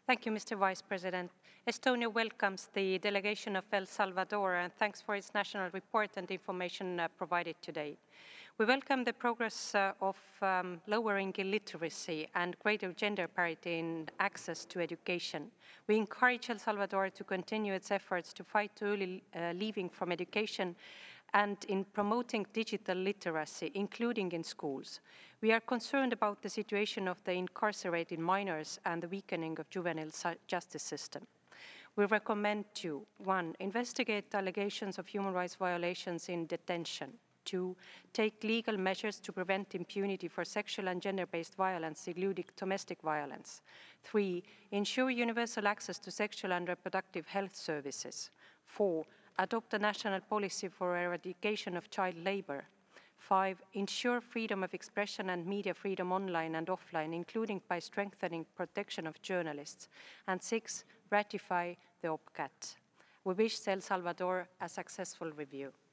Thank you, Mr. Vice President. Estonia welcomes the delegation of El Salvador and thanks for its national report and information provided today. We welcome the progress of lowering illiteracy and greater gender parity in access to education. We encourage El Salvador to continue its efforts to fight early leaving from education and in promoting digital literacy, including in schools. We are concerned about the situation of the incarcerated minors and the weakening of juvenile justice system. We recommend to 1. Investigate allegations of human rights violations in detention. 2. Take legal measures to prevent impunity for sexual and gender-based violence, including domestic violence. 3. Ensure universal access to sexual and reproductive health services. 4. Adopt a national policy for eradication of child labor. 5. Ensure freedom of expression and media freedom online and offline, including by strengthening protection of journalists. And 6. Ratify the OPCAT. We wish El Salvador a successful review.